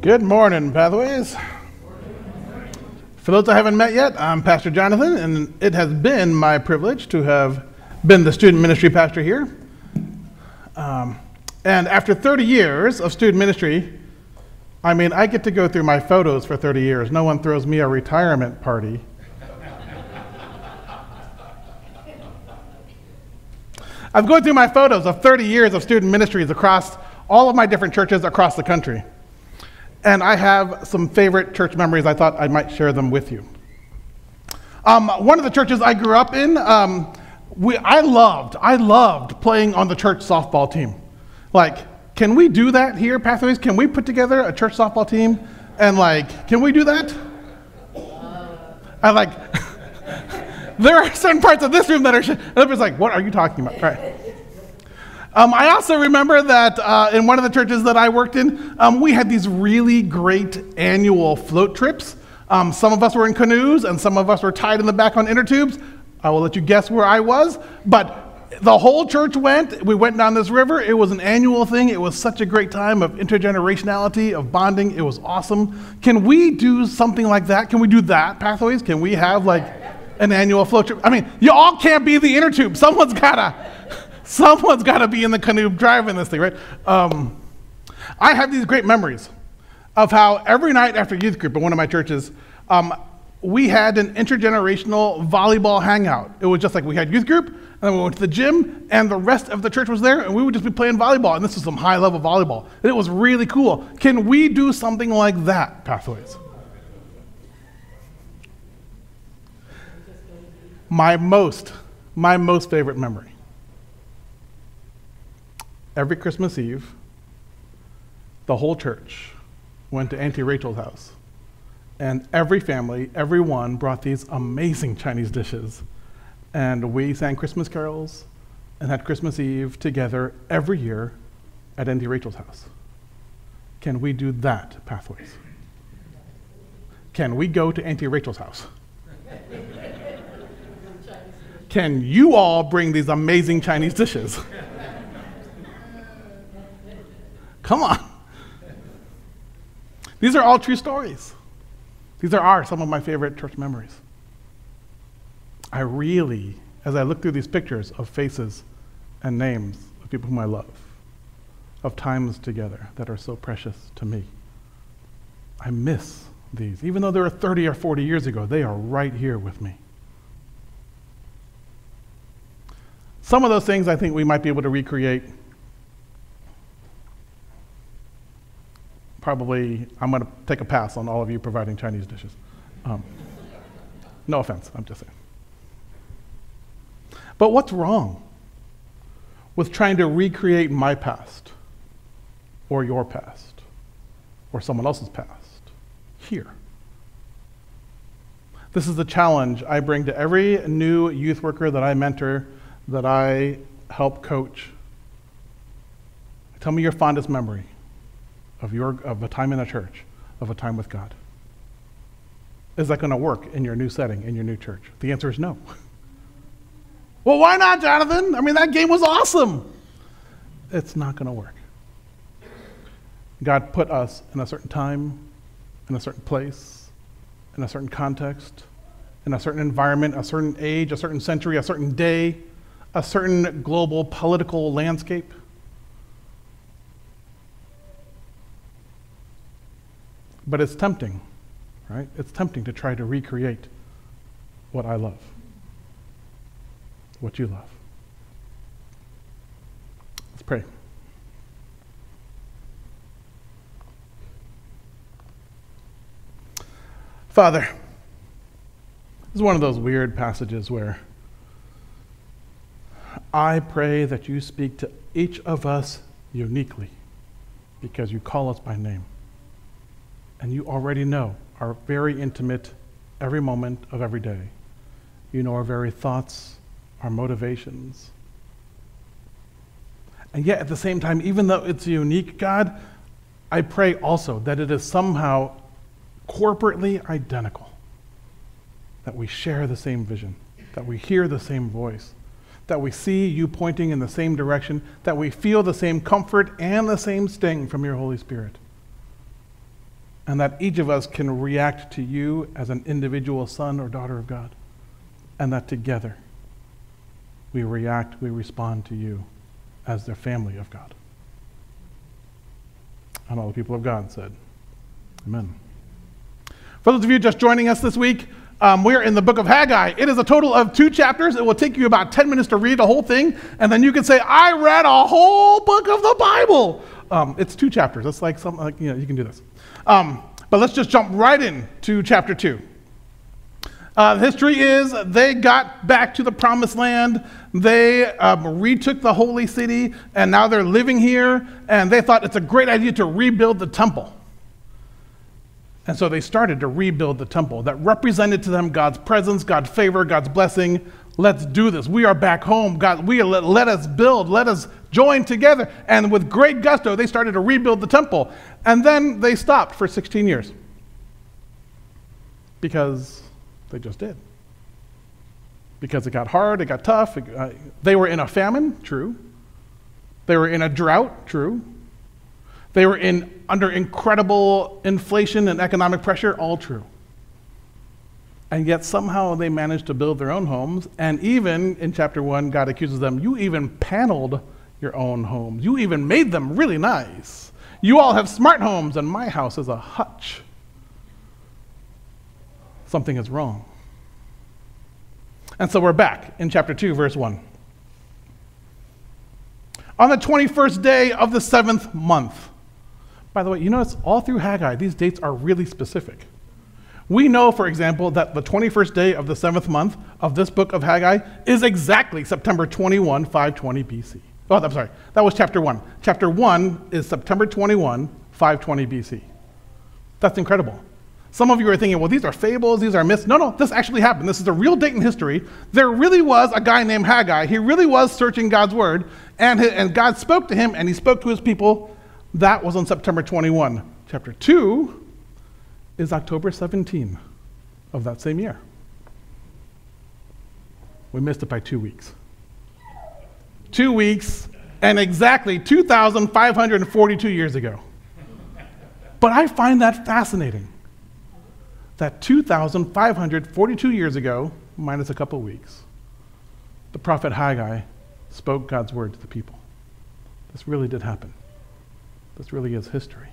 Good morning, Pathways. For those I haven't met yet, I'm Pastor Jonathan, and it has been my privilege to have been the student ministry pastor here. And after 30 years of student ministry, I get to go through my photos for 30 years. No one throws me a retirement party. I've gone through my photos of 30 years of student ministries across all of my different churches across the country. And I have some favorite church memories. I thought I might share them with you. One of the churches I grew up in, I loved playing on the church softball team. Can we do that here, Pathways? Can we put together a church softball team? And can we do that? There are certain parts of this room that are, everybody's like, what are you talking about? Right. I also remember that in one of the churches that I worked in, we had these really great annual float trips. Some of us were in canoes and some of us were tied in the back on inner tubes. I will let you guess where I was, but the whole church went. We went down this river. It was an annual thing. It was such a great time of intergenerationality, of bonding. It was awesome. Can we do something like that? Can we do that, Pathways? Can we have an annual float trip? You all can't be the inner tube. Someone's got to be in the canoe driving this thing, right? I have these great memories of how every night after youth group in one of my churches, we had an intergenerational volleyball hangout. It was just we had youth group, and then we went to the gym, and the rest of the church was there, and we would just be playing volleyball, and this was some high-level volleyball. And it was really cool. Can we do something like that, Pathways? My most favorite memory. Every Christmas Eve, the whole church went to Auntie Rachel's house. And every family, everyone brought these amazing Chinese dishes. And we sang Christmas carols and had Christmas Eve together every year at Auntie Rachel's house. Can we do that, Pathways? Can we go to Auntie Rachel's house? Can you all bring these amazing Chinese dishes? Come on. These are all true stories. These are some of my favorite church memories. I really, as I look through these pictures of faces and names of people whom I love, of times together that are so precious to me, I miss these. Even though they were 30 or 40 years ago, they are right here with me. Some of those things I think we might be able to recreate. Probably, I'm going to take a pass on all of you providing Chinese dishes. No offense, I'm just saying. But what's wrong with trying to recreate my past, or your past, or someone else's past, here? This is the challenge I bring to every new youth worker that I mentor, that I help coach. Tell me your fondest memory of a time in a church, of a time with God. Is that going to work in your new setting, in your new church? The answer is no. Well, why not, Jonathan? That game was awesome. It's not going to work. God put us in a certain time, in a certain place, in a certain context, in a certain environment, a certain age, a certain century, a certain day, a certain global political landscape. But it's tempting, right? It's tempting to try to recreate what I love, what you love. Let's pray. Father, this is one of those weird passages where I pray that you speak to each of us uniquely because you call us by name. And you already know our very intimate every moment of every day. You know our very thoughts, our motivations. And yet at the same time, even though it's unique, God, I pray also that it is somehow corporately identical. That we share the same vision, that we hear the same voice, that we see you pointing in the same direction, that we feel the same comfort and the same sting from your Holy Spirit. and that each of us can react to you as an individual son or daughter of God, and that together we respond to you as the family of God. And all the people of God said, amen. For those of you just joining us this week, we're in the book of Haggai. It is a total of 2 chapters. It will take you about 10 minutes to read the whole thing, and then you can say, I read a whole book of the Bible. It's 2 chapters. It's like something like, you can do this. But let's just jump right into chapter 2. The history is they got back to the promised land. They retook the holy city, and now they're living here, and they thought it's a great idea to rebuild the temple. And so they started to rebuild the temple that represented to them God's presence, God's favor, God's blessing. Let's do this. We are back home. God, let us build. Let us join together. And with great gusto, they started to rebuild the temple. And then they stopped for 16 years because they just did. Because it got hard, it got tough. They were in a famine, true. They were in a drought, true. They were under incredible inflation and economic pressure, all true. And yet somehow they managed to build their own homes. And even in chapter 1, God accuses them, you even paneled your own homes. You even made them really nice. You all have smart homes, and my house is a hutch. Something is wrong. And so we're back in chapter 2, verse 1. On the 21st day of the 7th month. By the way, you notice all through Haggai, these dates are really specific. We know, for example, that the 21st day of the 7th month of this book of Haggai is exactly September 21, 520 BC. Oh, I'm sorry, that was chapter 1. Chapter 1 is September 21, 520 BC. That's incredible. Some of you are thinking, well, these are fables, these are myths. No, this actually happened. This is a real date in history. There really was a guy named Haggai. He really was searching God's word, and God spoke to him, and he spoke to his people. That was on September 21. Chapter 2 is October 17 of that same year. We missed it by 2 weeks. 2 weeks and exactly 2,542 years ago. But I find that fascinating. That 2,542 years ago, minus a couple weeks, the prophet Haggai spoke God's word to the people. This really did happen. This really is history.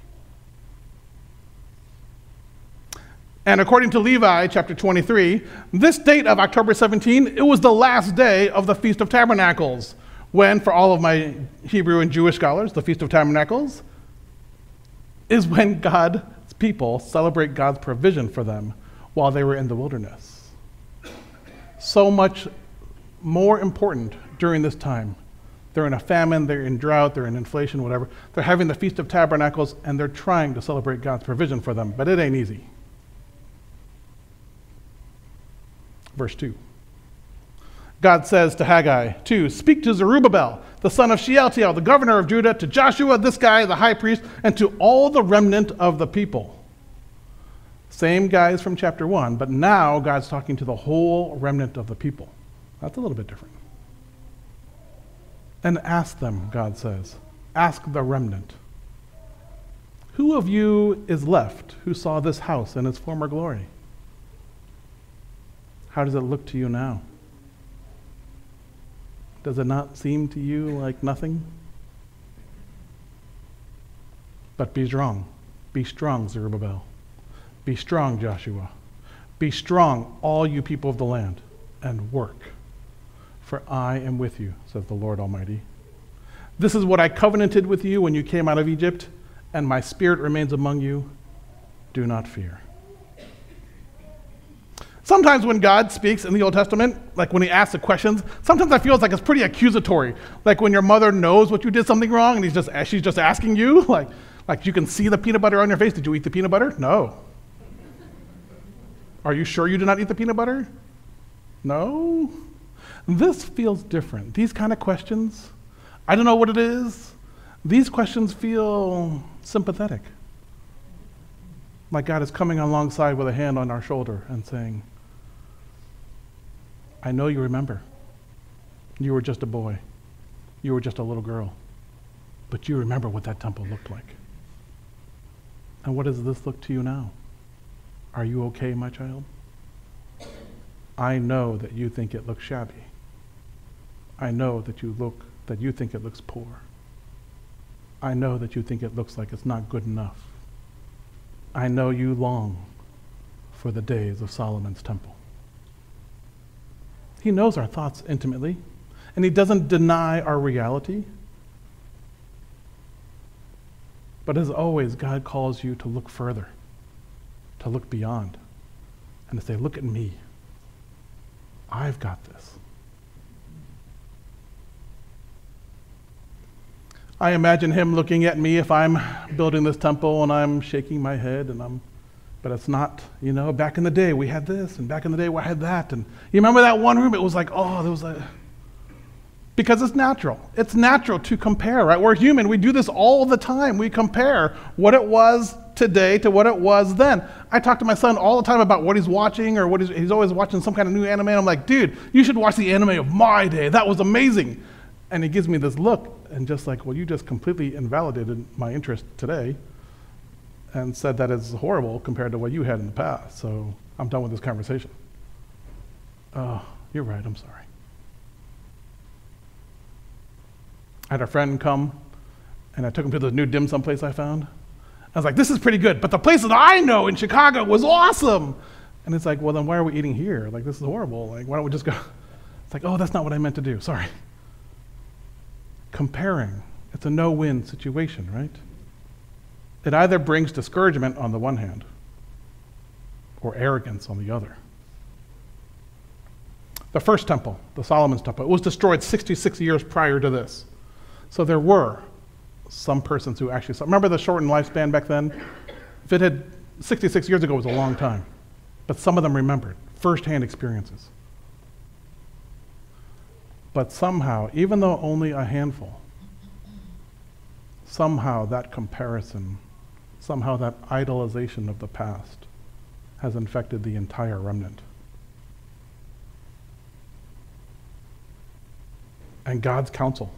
And according to Levi, chapter 23, this date of October 17, it was the last day of the Feast of Tabernacles, when, for all of my Hebrew and Jewish scholars, the Feast of Tabernacles is when God's people celebrate God's provision for them while they were in the wilderness. So much more important during this time. They're in a famine, they're in drought, they're in inflation, whatever. They're having the Feast of Tabernacles, and they're trying to celebrate God's provision for them, but it ain't easy. Verse 2. God says to Haggai, 2, speak to Zerubbabel, the son of Shealtiel, the governor of Judah, to Joshua, this guy, the high priest, and to all the remnant of the people. Same guys from chapter 1, but now God's talking to the whole remnant of the people. That's a little bit different. And ask them, God says, ask the remnant, who of you is left who saw this house in its former glory? How does it look to you now? Does it not seem to you like nothing? But be strong. Be strong, Zerubbabel. Be strong, Joshua. Be strong, all you people of the land, and work. For I am with you, says the Lord Almighty. This is what I covenanted with you when you came out of Egypt, and my spirit remains among you. Do not fear. Sometimes when God speaks in the Old Testament, like when he asks the questions, sometimes I feel like it's pretty accusatory. Like when your mother knows what you did something wrong and she's just asking you, like you can see the peanut butter on your face. Did you eat the peanut butter? No. Are you sure you did not eat the peanut butter? No. This feels different. These kind of questions, I don't know what it is. These questions feel sympathetic. Like God is coming alongside with a hand on our shoulder and saying, I know you remember. You were just a boy. You were just a little girl. But you remember what that temple looked like. And what does this look to you now? Are you okay, my child? I know that you think it looks shabby. I know that you think it looks poor. I know that you think it looks like it's not good enough. I know you long for the days of Solomon's temple. He knows our thoughts intimately, and he doesn't deny our reality. But as always, God calls you to look further, to look beyond, and to say, look at me. I've got this. I imagine him looking at me if I'm building this temple and I'm shaking my head but it's not, back in the day we had this, and back in the day we had that. And you remember that one room? It was like, because it's natural. It's natural to compare, right? We're human. We do this all the time. We compare what it was today to what it was then. I talk to my son all the time about what he's watching, or he's always watching some kind of new anime. And I'm like, dude, you should watch the anime of my day. That was amazing. And he gives me this look and just like, well, you just completely invalidated my interest today and said that it's horrible compared to what you had in the past. So I'm done with this conversation. Oh, you're right. I'm sorry. I had a friend come, and I took him to the new dim sum place I found. I was like, this is pretty good, but the place that I know in Chicago was awesome. And it's like, well, then why are we eating here? Like, this is horrible. Like, why don't we just go? It's like, oh, that's not what I meant to do. Sorry. Comparing. It's a no-win situation, right? It either brings discouragement on the one hand or arrogance on the other. The first temple, the Solomon's temple, it was destroyed 66 years prior to this. So there were some persons who actually saw. Remember the shortened lifespan back then? If it had 66 years ago, it was a long time. But some of them remembered firsthand experiences. But somehow, even though only a handful, somehow that comparison, somehow that idolization of the past has infected the entire remnant. And God's counsel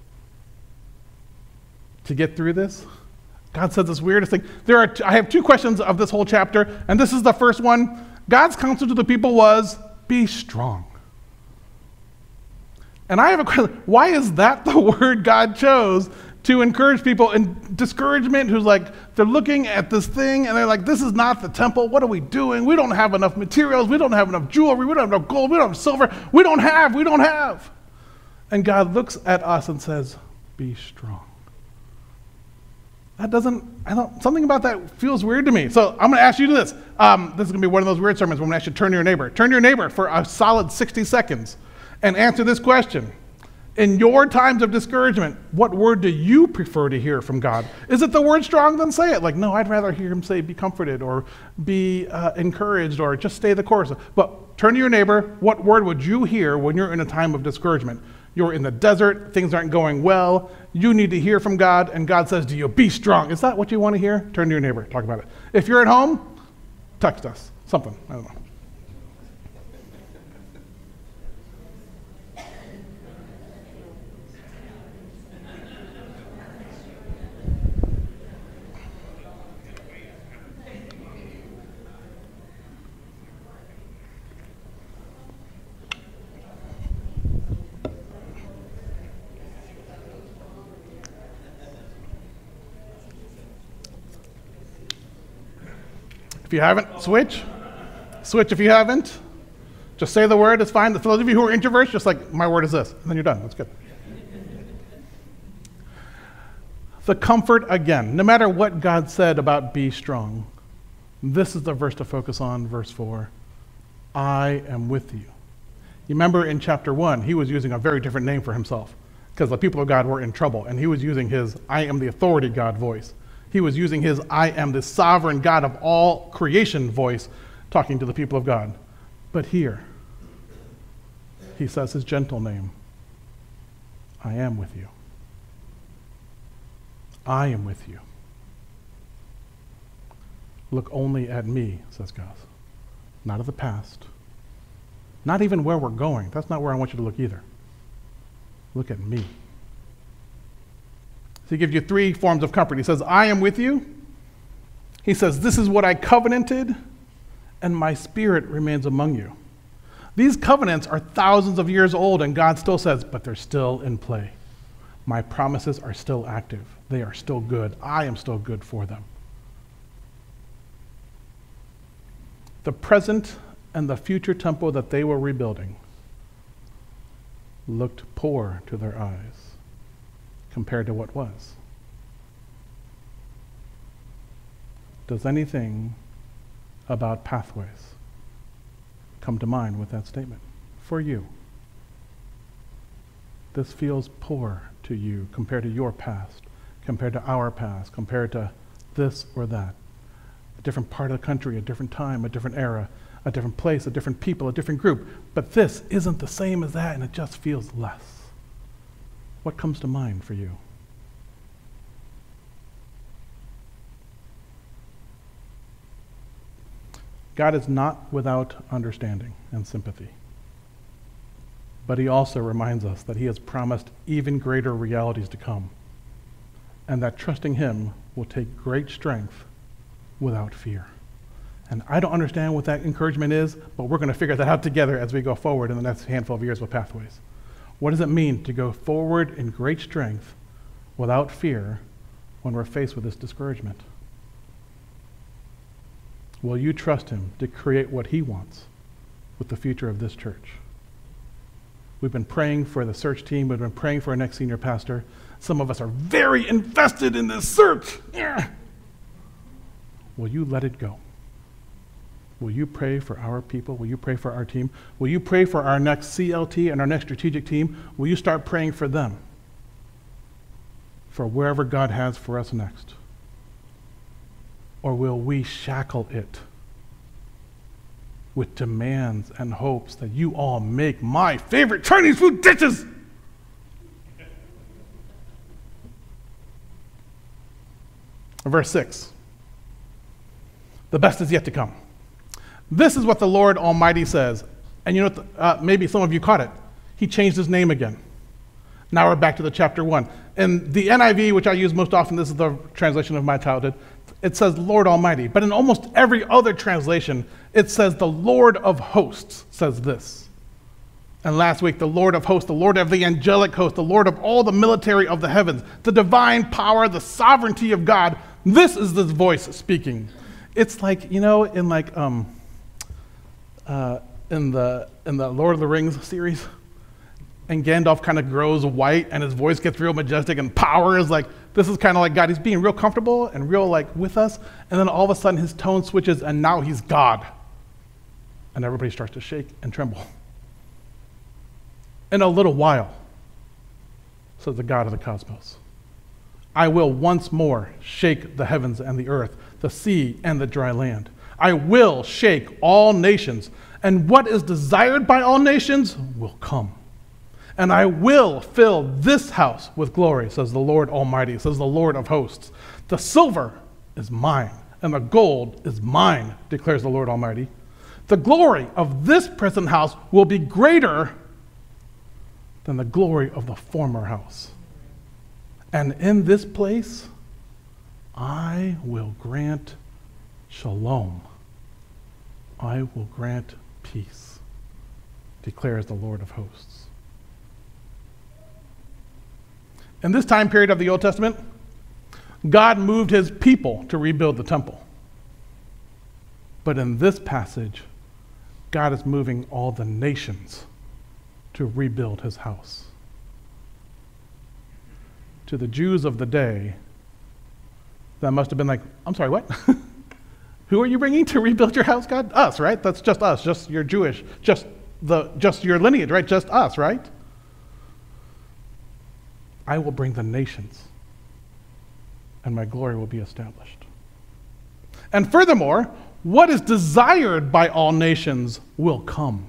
to get through this, God said this weirdest thing. I have two questions of this whole chapter, and this is the first one. God's counsel to the people was, be strong. And I have a question. Why is that the word God chose to encourage people in discouragement who's like, they're looking at this thing and they're like, this is not the temple. What are we doing? We don't have enough materials. We don't have enough jewelry. We don't have enough gold. We don't have silver. We don't have. And God looks at us and says, be strong. Something about that feels weird to me. So I'm going to ask you this. This is going to be one of those weird sermons when I'm going to ask you to turn to your neighbor. Turn to your neighbor for a solid 60 seconds and answer this question. In your times of discouragement, what word do you prefer to hear from God? Is it the word strong? Then say it. Like, no, I'd rather hear him say be comforted or be encouraged or just stay the course. But turn to your neighbor. What word would you hear when you're in a time of discouragement? You're in the desert, things aren't going well, you need to hear from God, and God says to you, be strong. Is that what you want to hear? Turn to your neighbor, talk about it. If you're at home, text us, something, I don't know. If you haven't, switch. Switch if you haven't. Just say the word, it's fine. For those of you who are introverts, just like, my word is this, and then you're done, that's good. The comfort, again, no matter what God said about be strong, this is the verse to focus on, verse 4. I am with you. You remember in chapter 1, he was using a very different name for himself because the people of God were in trouble, and he was using his I am the authority God voice. He was using his I am the sovereign God of all creation voice talking to the people of God. But here, he says his gentle name. I am with you. I am with you. Look only at me, says God. Not at the past. Not even where we're going. That's not where I want you to look either. Look at me. So he gives you three forms of comfort. He says, I am with you. He says, this is what I covenanted, and my spirit remains among you. These covenants are thousands of years old, and God still says, but they're still in play. My promises are still active. They are still good. I am still good for them. The present and the future temple that they were rebuilding looked poor to their eyes compared to what was. Does anything about Pathways come to mind with that statement for you? This feels poor to you compared to your past, compared to our past, compared to this or that. A different part of the country, a different time, a different era, a different place, a different people, a different group. But this isn't the same as that, and it just feels less. What comes to mind for you? God is not without understanding and sympathy. But he also reminds us that he has promised even greater realities to come, and that trusting him will take great strength without fear. And I don't understand what that encouragement is, but we're going to figure that out together as we go forward in the next handful of years with Pathways. What does it mean to go forward in great strength without fear when we're faced with this discouragement? Will you trust him to create what he wants with the future of this church? We've been praying for the search team. We've been praying for our next senior pastor. Some of us are very invested in this search. Will you let it go? Will you pray for our people? Will you pray for our team? Will you pray for our next CLT and our next strategic team? Will you start praying for them? For wherever God has for us next? Or will we shackle it with demands and hopes that you all make my favorite Chinese food dishes? Verse 6. The best is yet to come. This is what the Lord Almighty says. And you know, maybe some of you caught it. He changed his name again. Now we're back to the chapter 1. In the NIV, which I use most often, this is the translation of my childhood, it says Lord Almighty. But in almost every other translation, it says the Lord of hosts says this. And last week, the Lord of hosts, the Lord of the angelic host, the Lord of all the military of the heavens, the divine power, the sovereignty of God. This is this voice speaking. It's like, you know, in like in the Lord of the Rings series, and Gandalf kind of grows white and his voice gets real majestic and power is like, this is kind of like God. He's being real comfortable and real like with us, and then all of a sudden his tone switches and now he's God. And everybody starts to shake and tremble. In a little while, says the God of the cosmos, I will once more shake the heavens and the earth, the sea and the dry land. I will shake all nations, and what is desired by all nations will come. And I will fill this house with glory, says the Lord Almighty, says the Lord of hosts. The silver is mine, and the gold is mine, declares the Lord Almighty. The glory of this present house will be greater than the glory of the former house. And in this place, I will grant shalom. I will grant peace, declares the Lord of hosts. In this time period of the Old Testament, God moved his people to rebuild the temple. But in this passage, God is moving all the nations to rebuild his house. To the Jews of the day, that must have been like, I'm sorry, what? Who are you bringing to rebuild your house, God? Us, right? That's just us, just you're Jewish, just your lineage, right? Just us, right? I will bring the nations, and my glory will be established. And furthermore, what is desired by all nations will come.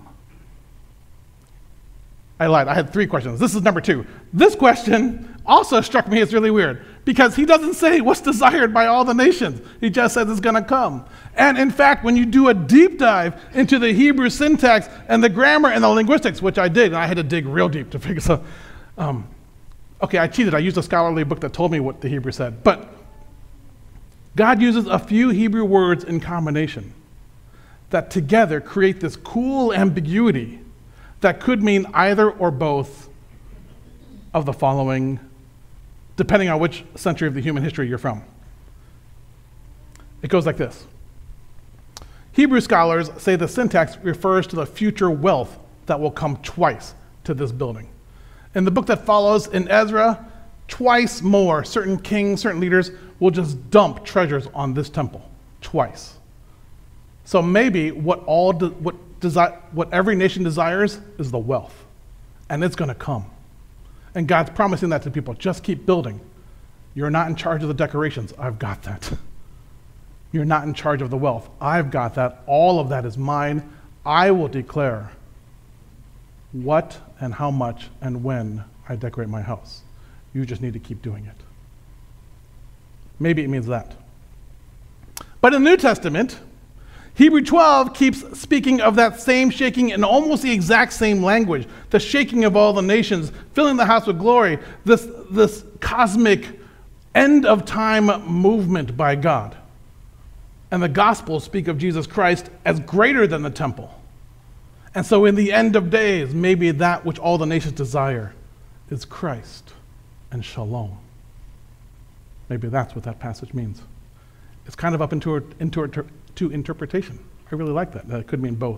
I lied, I had 3 questions. This is number 2. This question also struck me as really weird, because he doesn't say what's desired by all the nations. He just says it's gonna come. And in fact, when you do a deep dive into the Hebrew syntax and the grammar and the linguistics, which I did, and I had to dig real deep to figure this out. Okay, I cheated. I used a scholarly book that told me what the Hebrew said. But God uses a few Hebrew words in combination that together create this cool ambiguity that could mean either or both of the following, depending on which century of the human history you're from. It goes like this. Hebrew scholars say the syntax refers to the future wealth that will come twice to this building. In the book that follows, in Ezra, twice more certain kings, certain leaders will just dump treasures on this temple, twice. So maybe what every nation desires is the wealth, and it's going to come. And God's promising that to people. Just keep building. You're not in charge of the decorations. I've got that. You're not in charge of the wealth. I've got that. All of that is mine. I will declare what and how much and when I decorate my house. You just need to keep doing it. Maybe it means that. But in the New Testament, Hebrew 12 keeps speaking of that same shaking in almost the exact same language. The shaking of all the nations, filling the house with glory, this cosmic end of time movement by God. And the Gospels speak of Jesus Christ as greater than the temple. And so in the end of days, maybe that which all the nations desire is Christ and shalom. Maybe that's what that passage means. It's kind of up to interpretation. I really like that. That could mean both.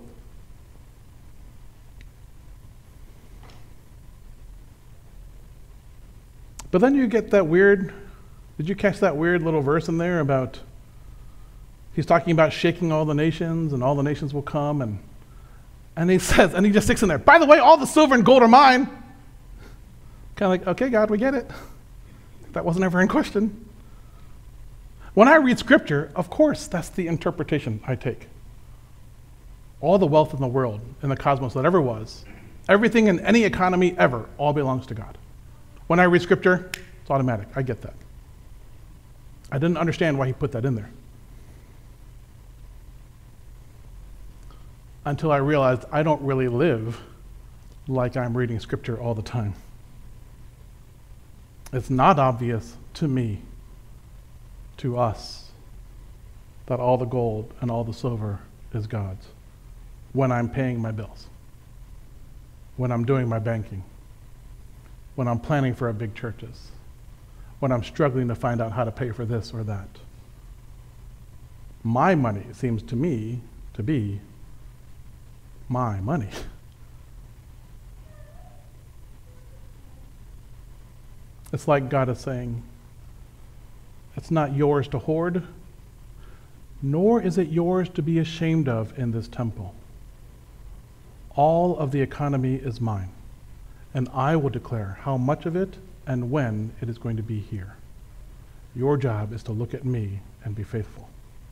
But then you get that weird, did you catch that weird little verse in there about, he's talking about shaking all the nations and all the nations will come, and he says, and he just sticks in there, by the way, all the silver and gold are mine. Kind of like, okay, God, we get it. That wasn't ever in question. When I read scripture, of course, that's the interpretation I take. All the wealth in the world, in the cosmos that ever was, everything in any economy ever, all belongs to God. When I read scripture, it's automatic. I get that. I didn't understand why he put that in there. Until I realized I don't really live like I'm reading scripture all the time. It's not obvious to me, to us, that all the gold and all the silver is God's when I'm paying my bills, when I'm doing my banking, when I'm planning for our big churches, when I'm struggling to find out how to pay for this or that. My money seems to me to be my money. It's like God is saying, it's not yours to hoard, nor is it yours to be ashamed of in this temple. All of the economy is mine, and I will declare how much of it and when it is going to be here. Your job is to look at me and be faithful.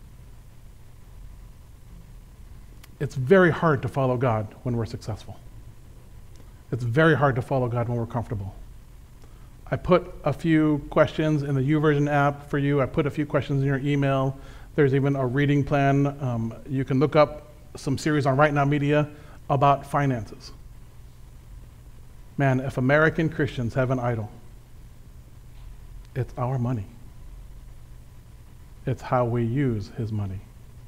It's very hard to follow God when we're successful. It's very hard to follow God when we're comfortable. I put a few questions in the YouVersion app for you. I put a few questions in your email. There's even a reading plan. You can look up some series on Right Now Media about finances. Man, if American Christians have an idol, it's our money. It's how we use his money.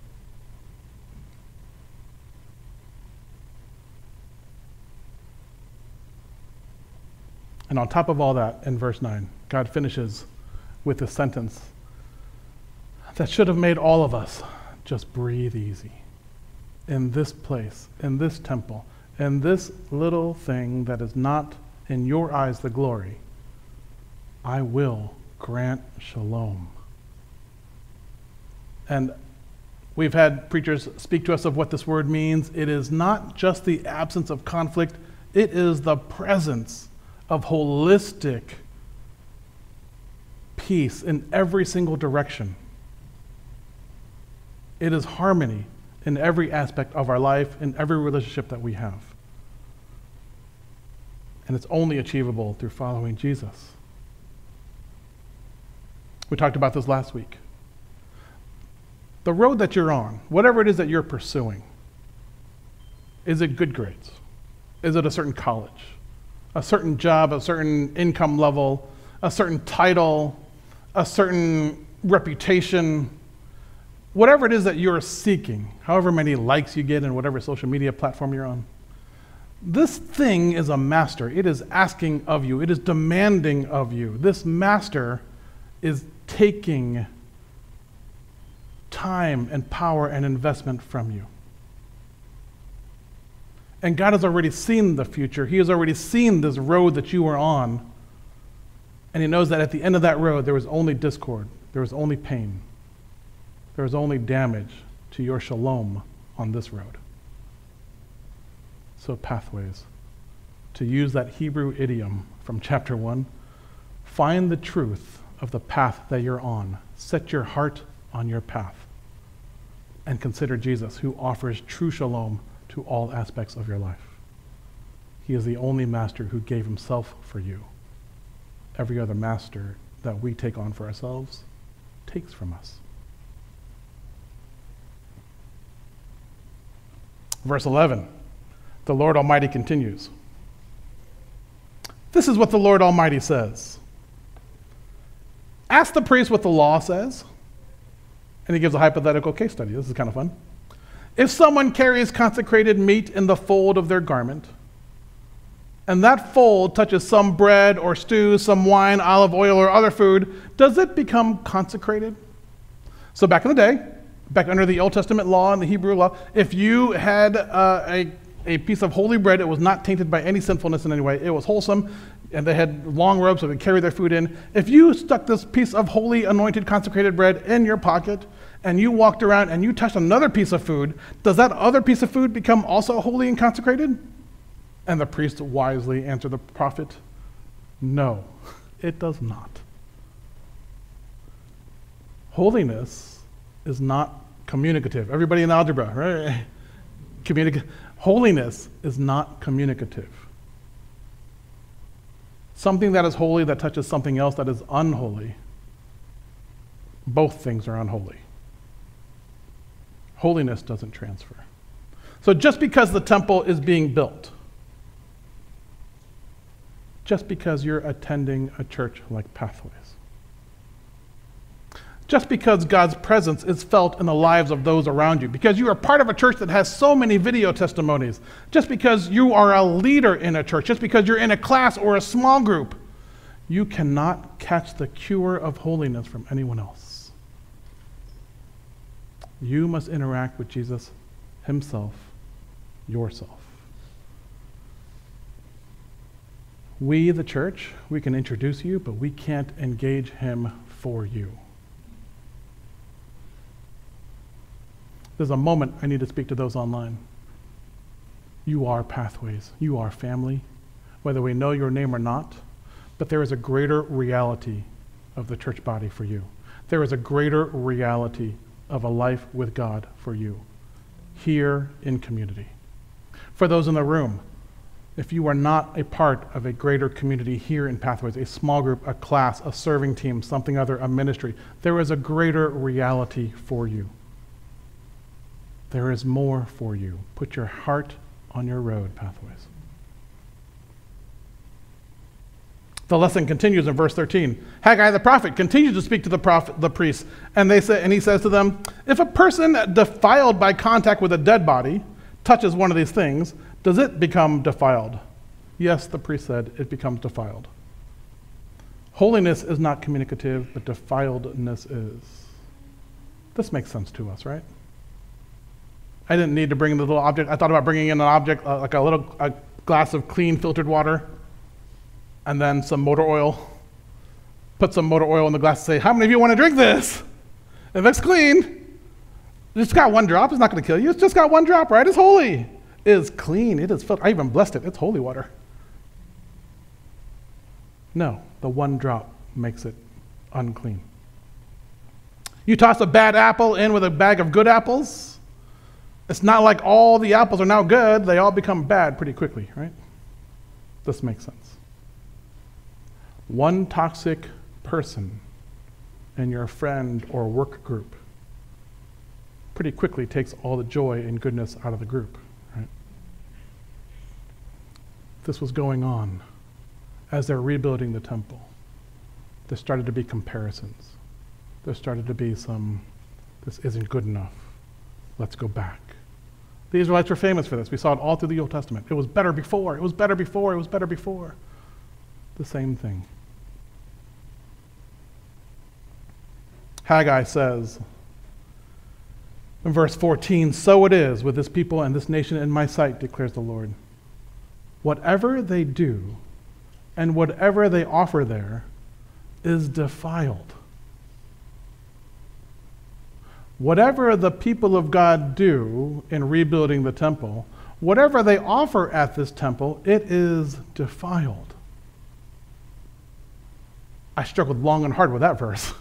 And on top of all that, in verse 9, God finishes with a sentence that should have made all of us just breathe easy. In this place, in this temple, in this little thing that is not in your eyes the glory, I will grant shalom. And we've had preachers speak to us of what this word means. It is not just the absence of conflict, it is the presence of holistic peace in every single direction. It is harmony in every aspect of our life, in every relationship that we have. And it's only achievable through following Jesus. We talked about this last week. The road that you're on, whatever it is that you're pursuing, is it good grades? Is it a certain college? A certain job, a certain income level, a certain title, a certain reputation, whatever it is that you're seeking, however many likes you get in whatever social media platform you're on. This thing is a master. It is asking of you. It is demanding of you. This master is taking time and power and investment from you. And God has already seen the future. He has already seen this road that you are on. And he knows that at the end of that road, there was only discord. There was only pain. There was only damage to your shalom on this road. So pathways. To use that Hebrew idiom from chapter 1, find the truth of the path that you're on. Set your heart on your path. And consider Jesus, who offers true shalom to all aspects of your life. He is the only master who gave himself for you. Every other master that we take on for ourselves takes from us. Verse 11, the Lord Almighty continues. This is what the Lord Almighty says. Ask the priest what the law says. And he gives a hypothetical case study. This is kind of fun. If someone carries consecrated meat in the fold of their garment, and that fold touches some bread or stew, some wine, olive oil, or other food, does it become consecrated? So back in the day, back under the Old Testament law and the Hebrew law, if you had a piece of holy bread, it was not tainted by any sinfulness in any way. It was wholesome, and they had long robes so they could carry their food in. If you stuck this piece of holy, anointed, consecrated bread in your pocket, and you walked around and you touched another piece of food, does that other piece of food become also holy and consecrated? And the priest wisely answered the prophet, no, it does not. Holiness is not communicative. Everybody in algebra, right? Holiness is not communicative. Something that is holy that touches something else that is unholy, both things are unholy. Holiness doesn't transfer. So just because the temple is being built, just because you're attending a church like Pathways, just because God's presence is felt in the lives of those around you, because you are part of a church that has so many video testimonies, just because you are a leader in a church, just because you're in a class or a small group, you cannot catch the cure of holiness from anyone else. You must interact with Jesus himself, yourself. We, the church, we can introduce you, but we can't engage him for you. There's a moment I need to speak to those online. You are Pathways. You are family, whether we know your name or not, but there is a greater reality of the church body for you. There is a greater reality of a life with God for you, here in community. For those in the room, if you are not a part of a greater community here in Pathways, a small group, a class, a serving team, something other, a ministry, there is a greater reality for you. There is more for you. Put your heart on your road, Pathways. The lesson continues in verse 13. Haggai the prophet continues to speak to the priests, and he says to them, if a person defiled by contact with a dead body touches one of these things, does it become defiled? Yes, the priest said, it becomes defiled. Holiness is not communicative, but defiledness is. This makes sense to us, right? I didn't need to bring the little object. I thought about bringing in an object, like a glass of clean filtered water, and then some motor oil. Put some motor oil in the glass and say, how many of you want to drink this? It looks clean. It's got one drop. It's not going to kill you. It's just got one drop, right? It's holy. It is clean. It is filtered. I even blessed it. It's holy water. No, the one drop makes it unclean. You toss a bad apple in with a bag of good apples, it's not like all the apples are now good. They all become bad pretty quickly, right? This makes sense. One toxic person in your friend or work group pretty quickly takes all the joy and goodness out of the group, right? This was going on as they're rebuilding the temple. There started to be comparisons. there started to be this isn't good enough. Let's go back. The Israelites were famous for this. We saw it all through the Old Testament. It was better before. It was better before. It was better before. The same thing. Haggai says in verse 14, "So it is with this people and this nation in my sight, declares the Lord. Whatever they do and whatever they offer there is defiled." Whatever the people of God do in rebuilding the temple, whatever they offer at this temple, it is defiled. I struggled long and hard with that verse.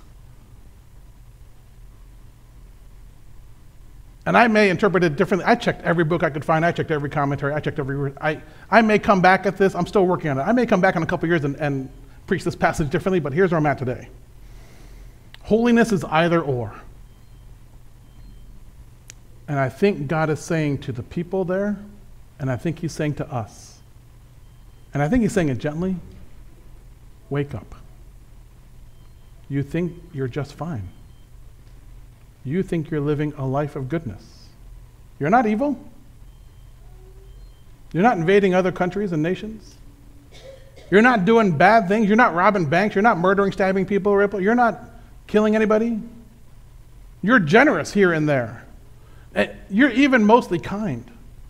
And I may interpret it differently. I checked every book I could find. I checked every commentary. I checked every word. I may come back at this. I'm still working on it. I may come back in a couple years and preach this passage differently, but here's where I'm at today. Holiness is either or. And I think God is saying to the people there, and I think he's saying to us, and I think he's saying it gently, wake up. You think you're just fine. You think you're living a life of goodness. You're not evil. You're not invading other countries and nations. You're not doing bad things. You're not robbing banks. You're not murdering, stabbing people. You're not killing anybody. You're generous here and there. You're even mostly kind.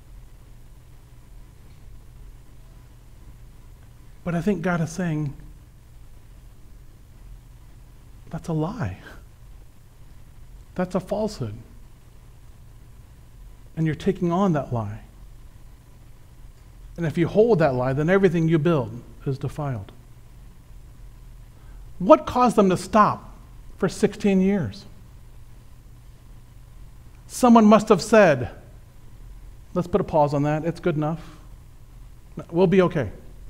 But I think God is saying, that's a lie. That's a falsehood. And you're taking on that lie. And if you hold that lie, then everything you build is defiled. What caused them to stop for 16 years? Someone must have said, let's put a pause on that. It's good enough. We'll be okay.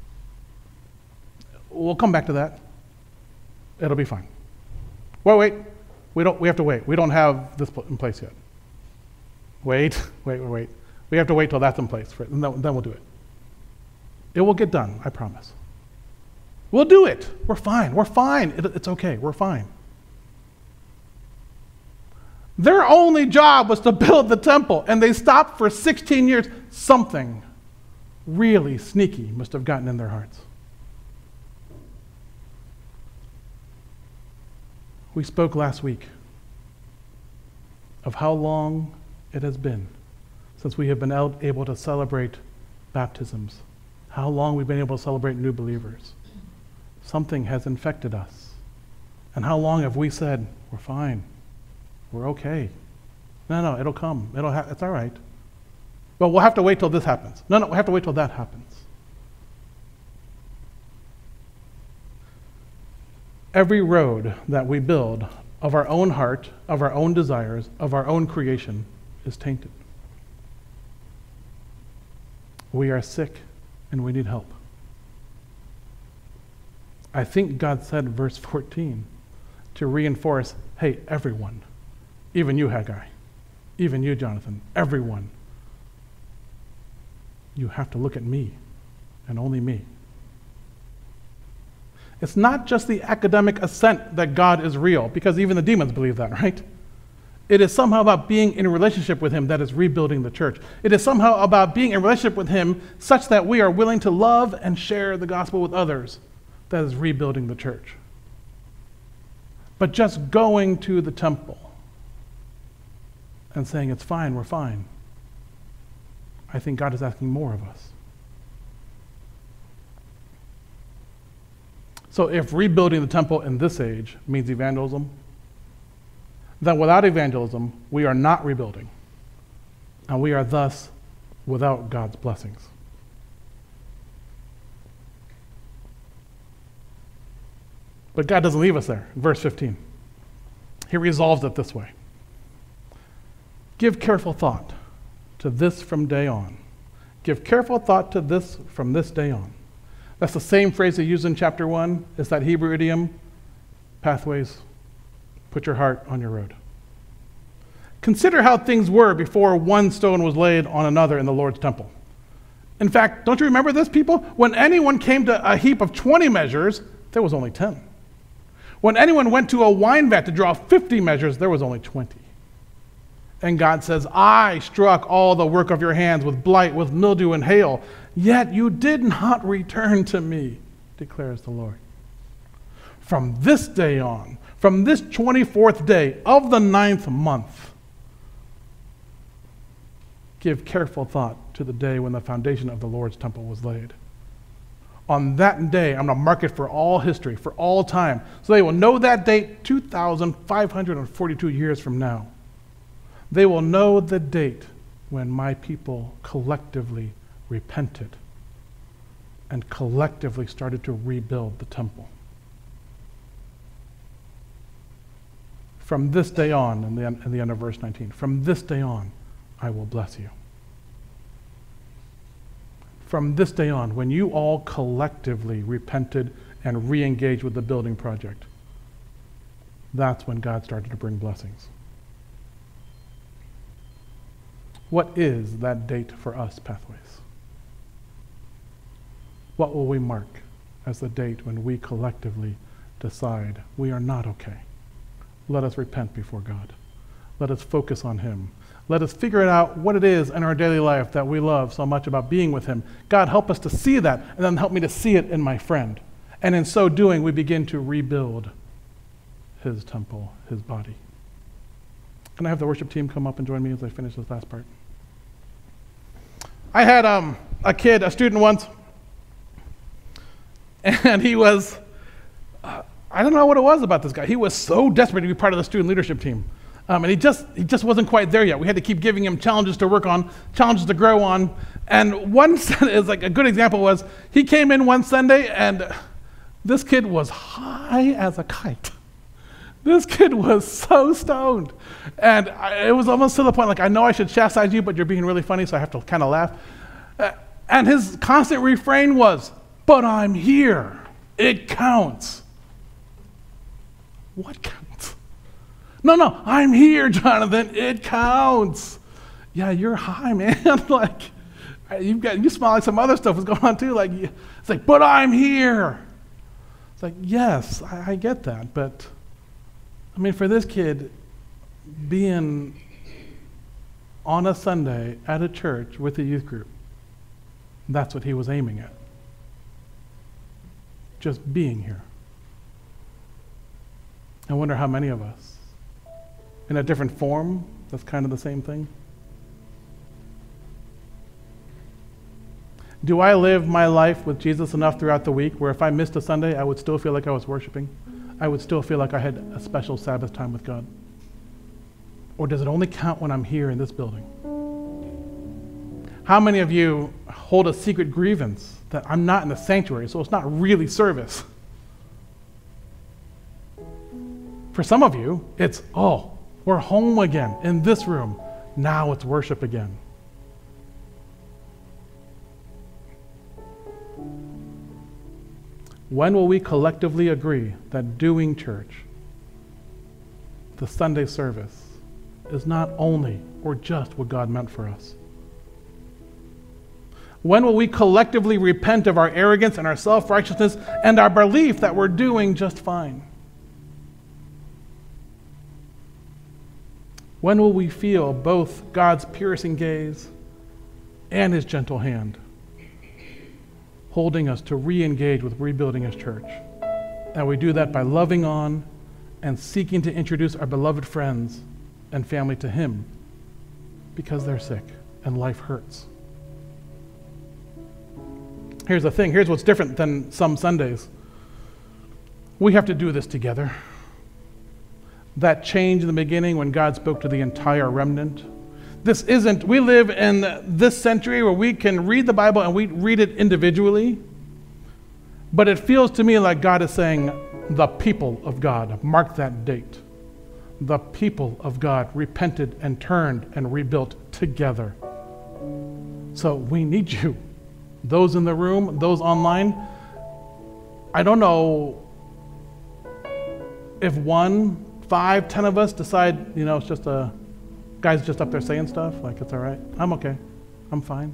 We'll come back to that. It'll be fine. Wait. We have to wait. We don't have this in place yet. Wait. We have to wait till that's in place, and then we'll do it. It will get done, I promise. We'll do it. We're fine. It's okay. We're fine. Their only job was to build the temple, and they stopped for 16 years. Something really sneaky must have gotten in their hearts. We spoke last week of how long it has been since we have been able to celebrate baptisms, how long we've been able to celebrate new believers. Something has infected us. And how long have we said, we're fine, we're okay. No, it'll come, it's all right. Well, we'll have to wait till this happens. No, we'll have to wait till that happens. Every road that we build of our own heart, of our own desires, of our own creation is tainted. We are sick and we need help. I think God said in verse 14 to reinforce, hey, everyone, even you, Haggai, even you, Jonathan, everyone, you have to look at me and only me. It's not just the academic assent that God is real, because even the demons believe that, right? It is somehow about being in a relationship with him that is rebuilding the church. It is somehow about being in a relationship with him such that we are willing to love and share the gospel with others that is rebuilding the church. But just going to the temple and saying, it's fine, we're fine, I think God is asking more of us. So if rebuilding the temple in this age means evangelism, then without evangelism, we are not rebuilding. And we are thus without God's blessings. But God doesn't leave us there. Verse 15. He resolves it this way. Give careful thought to this from day on. Give careful thought to this from this day on. That's the same phrase they used in chapter 1. It's that Hebrew idiom, pathways, put your heart on your road. Consider how things were before one stone was laid on another in the Lord's temple. In fact, don't you remember this, people? When anyone came to a heap of 20 measures, there was only 10. When anyone went to a wine vat to draw 50 measures, there was only 20. And God says, I struck all the work of your hands with blight, with mildew and hail, yet you did not return to me, declares the Lord. From this day on, from this 24th day of the 9th month, give careful thought to the day when the foundation of the Lord's temple was laid. On that day, I'm going to mark it for all history, for all time. So they will know that date 2,542 years from now. They will know the date when my people collectively repented and collectively started to rebuild the temple. From this day on, in the end of verse 19, from this day on, I will bless you. From this day on, when you all collectively repented and re-engaged with the building project, that's when God started to bring blessings. What is that date for us, Pathways? What will we mark as the date when we collectively decide we are not okay? Let us repent before God. Let us focus on Him. Let us figure it out what it is in our daily life that we love so much about being with Him. God, help us to see that, and then help me to see it in my friend. And in so doing, we begin to rebuild His temple, His body. Can I have the worship team come up and join me as I finish this last part? I had a student once, and he was, I don't know what it was about this guy. He was so desperate to be part of the student leadership team. And he just wasn't quite there yet. We had to keep giving him challenges to work on, challenges to grow on. And one is like a good example was he came in one Sunday and this kid was high as a kite. This kid was so stoned. And it was almost to the point like, I know I should chastise you, but you're being really funny, so I have to kind of laugh. And his constant refrain was, but I'm here. It counts. What counts? No, I'm here, Jonathan. It counts. Yeah, you're high, man. Like, you smell like some other stuff was going on too. Like, it's like, but I'm here. It's like, yes, I get that, but I mean, for this kid, being on a Sunday at a church with a youth group, that's what he was aiming at. Just being here. I wonder how many of us, in a different form, that's kind of the same thing. Do I live my life with Jesus enough throughout the week where if I missed a Sunday, I would still feel like I was worshiping? I would still feel like I had a special Sabbath time with God? Or does it only count when I'm here in this building? How many of you hold a secret grievance that I'm not in the sanctuary, so it's not really service? For some of you, it's, oh, we're home again in this room. Now it's worship again. When will we collectively agree that doing church, the Sunday service, is not only or just what God meant for us? When will we collectively repent of our arrogance and our self-righteousness and our belief that we're doing just fine? When will we feel both God's piercing gaze and His gentle hand holding us to re-engage with rebuilding His church? And we do that by loving on and seeking to introduce our beloved friends and family to Him because they're sick and life hurts. Here's the thing. Here's what's different than some Sundays. We have to do this together. That change in the beginning when God spoke to the entire remnant. We live in this century where we can read the Bible and we read it individually, but it feels to me like God is saying, the people of God, mark that date. The people of God repented and turned and rebuilt together. So we need you. Those in the room, those online, I don't know if 1, 5, 10 of us decide, it's just a guy's just up there saying stuff, like it's all right. I'm okay. I'm fine.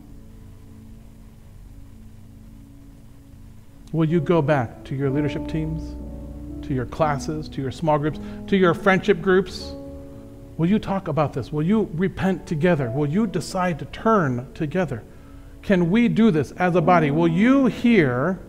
Will you go back to your leadership teams, to your classes, to your small groups, to your friendship groups? Will you talk about this? Will you repent together? Will you decide to turn together? Can we do this as a body? Will you here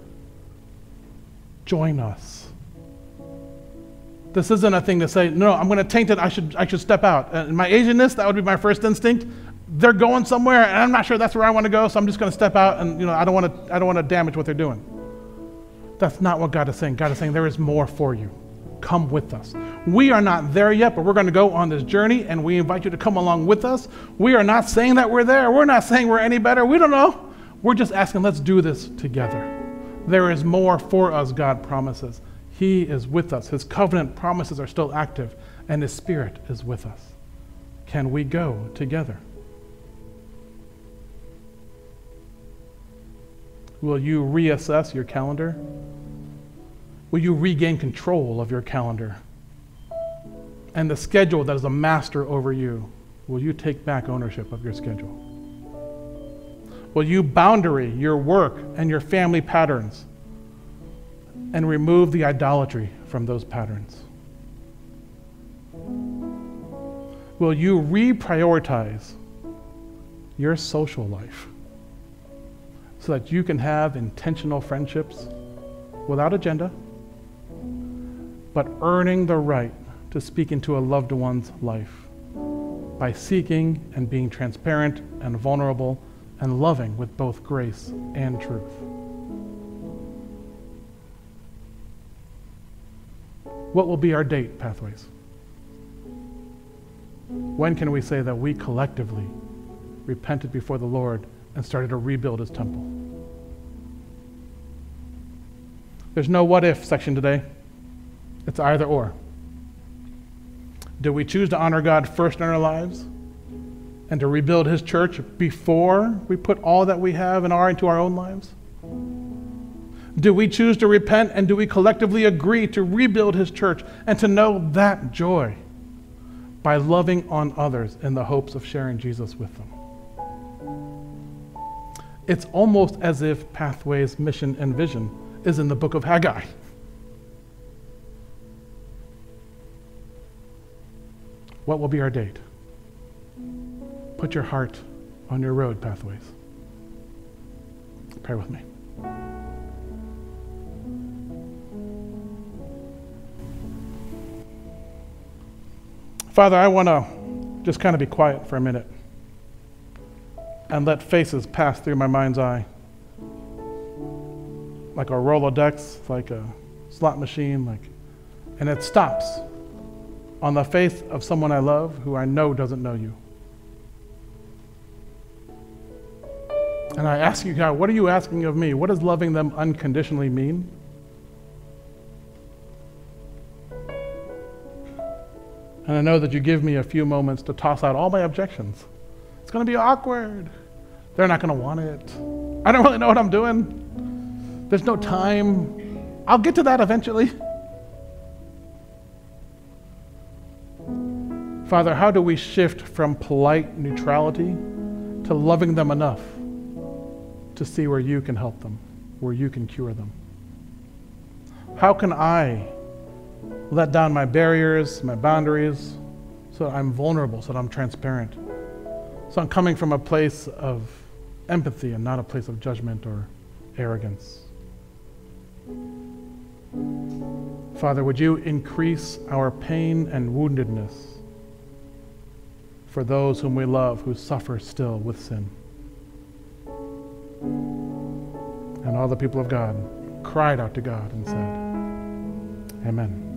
join us? This isn't a thing to say, no, I'm going to taint it, I should step out. In my Asianness, that would be my first instinct. They're going somewhere, and I'm not sure that's where I want to go, so I'm just going to step out, and I don't want to damage what they're doing. That's not what God is saying. God is saying there is more for you. Come with us. We are not there yet, but we're going to go on this journey, and we invite you to come along with us. We are not saying that we're there. We're not saying we're any better. We don't know. We're just asking, let's do this together. There is more for us, God promises. He is with us. His covenant promises are still active, and His Spirit is with us. Can we go together? Will you reassess your calendar? Will you regain control of your calendar? And the schedule that is a master over you, will you take back ownership of your schedule? Will you boundary your work and your family patterns and remove the idolatry from those patterns? Will you reprioritize your social life so that you can have intentional friendships without agenda, but earning the right to speak into a loved one's life by seeking and being transparent and vulnerable and loving with both grace and truth? What will be our date, Pathways? When can we say that we collectively repented before the Lord and started to rebuild His temple? There's no what if section today. It's either or. Do we choose to honor God first in our lives and to rebuild His church before we put all that we have and are into our own lives? Do we choose to repent, and do we collectively agree to rebuild His church and to know that joy by loving on others in the hopes of sharing Jesus with them? It's almost as if Pathways' mission and vision is in the book of Haggai. What will be our date? Put your heart on your road, Pathways. Pray with me. Father, I want to just kind of be quiet for a minute and let faces pass through my mind's eye. Like a Rolodex, like a slot machine, and it stops on the face of someone I love who I know doesn't know you. And I ask you, God, what are you asking of me? What does loving them unconditionally mean? And I know that you give me a few moments to toss out all my objections. It's going to be awkward. They're not going to want it. I don't really know what I'm doing. There's no time. I'll get to that eventually. Father, how do we shift from polite neutrality to loving them enough to see where you can help them, where you can cure them? How can I let down my barriers, my boundaries, so that I'm vulnerable, so that I'm transparent, so I'm coming from a place of empathy and not a place of judgment or arrogance? Father, would you increase our pain and woundedness for those whom we love who suffer still with sin? And all the people of God cried out to God and said, Amen.